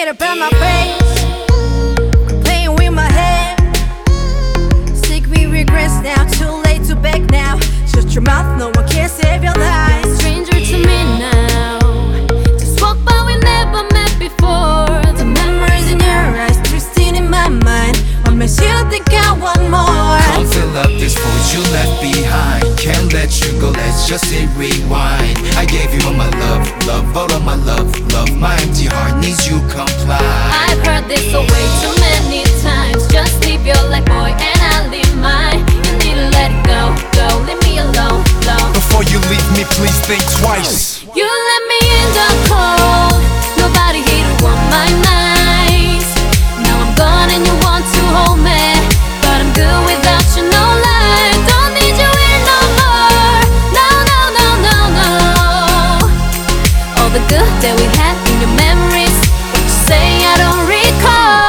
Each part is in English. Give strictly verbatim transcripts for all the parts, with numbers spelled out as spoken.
forget about my face, playing with my head. Sick with regrets now, too late to beg now. Shut your mouth, no one can save your life. Stranger to me now, just walk by, we never met before. The memories in your eyes, twisting in my mind. What makes you think I want more? Can't fill up this void you left behind. Can't let you go, let's just hit rewind. I gave you all my love, love, all of my love, love. My empty heart needs you comply. I've heard this so way too many times. Just live your life, boy, and I'll live mine. You need to let it go, go, leave me alone, alone. Before you leave me, please think twice. You let me in the cold, nobody here to want my nights. Now I'm gone and you want to hold me, but I'm good without you, no lie. Don't need you here no more, no, no, no, no, no. All the good that we had in your memories, what you say I don't recall.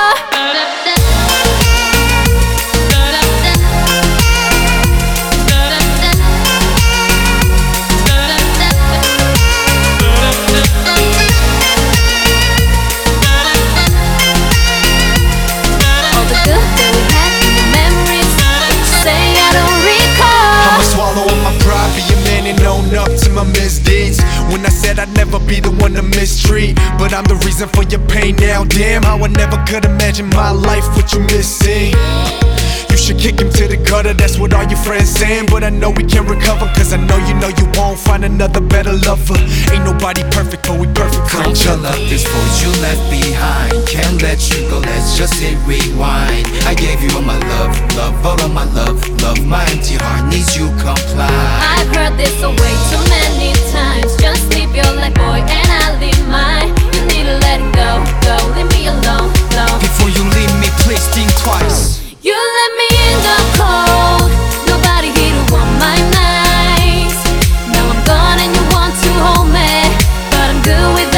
Up to my misdeeds when I said I'd never be the one to mistreat, but I'm the reason for your pain now. Damn, how I never could imagine my life with you missing. You should kick him to the gutter, that's what all your friends saying. But I know we can recover, cause I know you know you won't find another better lover. Ain't nobody perfect, but we perfect for Can't each fill other. up this void you left behind. Can't let you go, let's just hit rewind. I gave you all my love, love, all of my love, love. My empty heart needs you comply. I've heard this so way too many times. Just live your life, boy, and I'll live mine. You need to let it go, go, leave me alone, alone. Before you leave me, please think twice. You let me in the cold, nobody here to want my nights. Now I'm gone and you want to hold me, but I'm good with